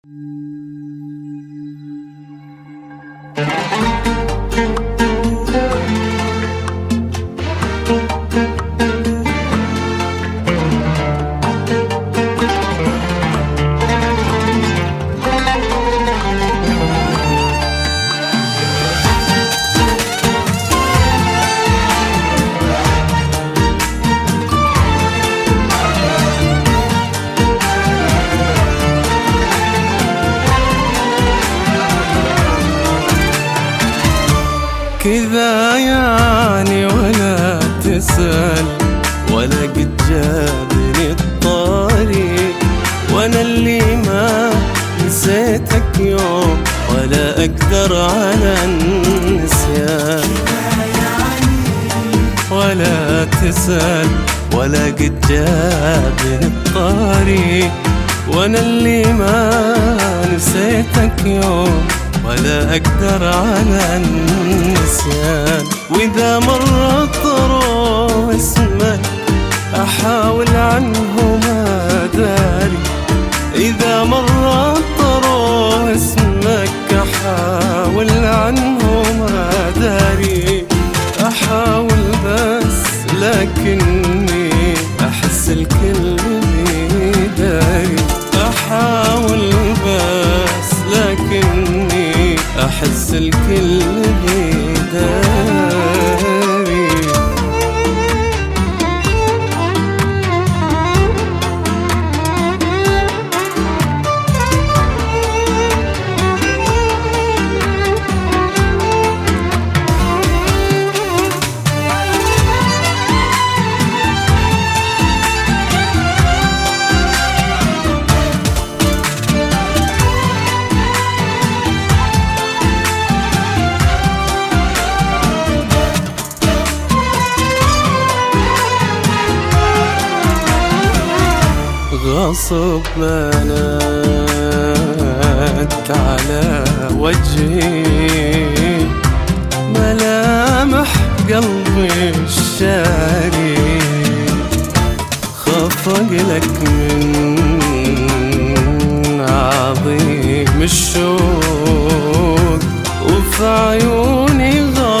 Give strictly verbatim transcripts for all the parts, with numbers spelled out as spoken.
كذا يعني ولا تسأل ولا قد جابني الطريق، وانا اللي ما نسيتك يوم ولا اقدر على النسيان. ولا تسأل ولا قد جابني الطريق، وانا اللي ما نسيتك يوم ولا أقدر على النسيان. وإذا مر طروا اسمك أحاول عنه ما داري، إذا مر طروا اسمك أحاول عنه ما داري. أحاول بس لكني أحس الكل داري، أحاول بس لكني أحس الكل داري. غصب بنت على وجهي ملامح قلبي الشاري، خفق لك من عظيم الشوق، وفي عيوني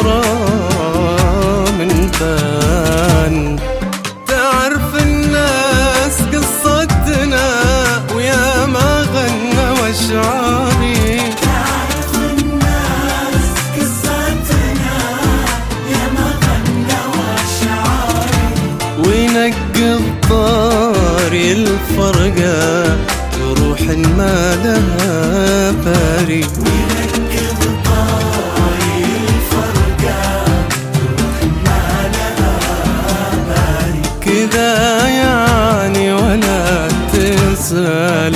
غرام بان. تعرف الناس قصتنا ويا ما غنى وشعاري، تعرف الناس قصتنا يا ما غنى وشعاري، وينقض طاري الفرقة وروح ما لها باري. وينقض طاري الفرقة وروح ما لها باري. كذا يعني ولا تسأل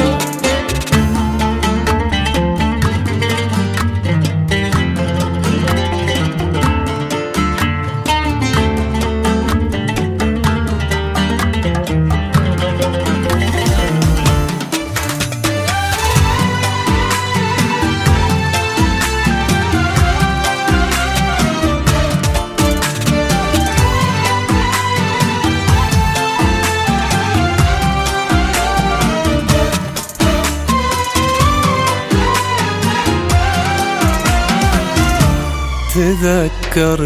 تذكر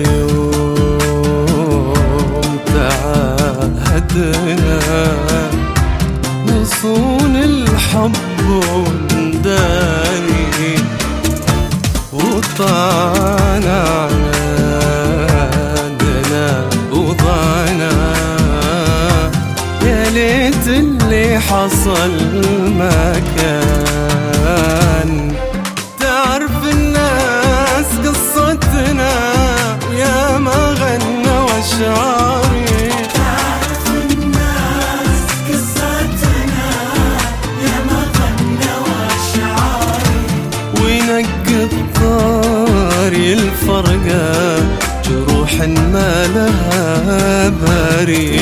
يوم تعاهدنا نصون الحب ونداري، وطعنا عنادنا وضعنا. يا ليت اللي حصل ما كان. تعرف الناس قصتنا ويا ما غنى وشعاري، تعرف الناس قصتنا يا ما غنى وشعاري، وينقض طاري الفرقة جروح ما لها باري.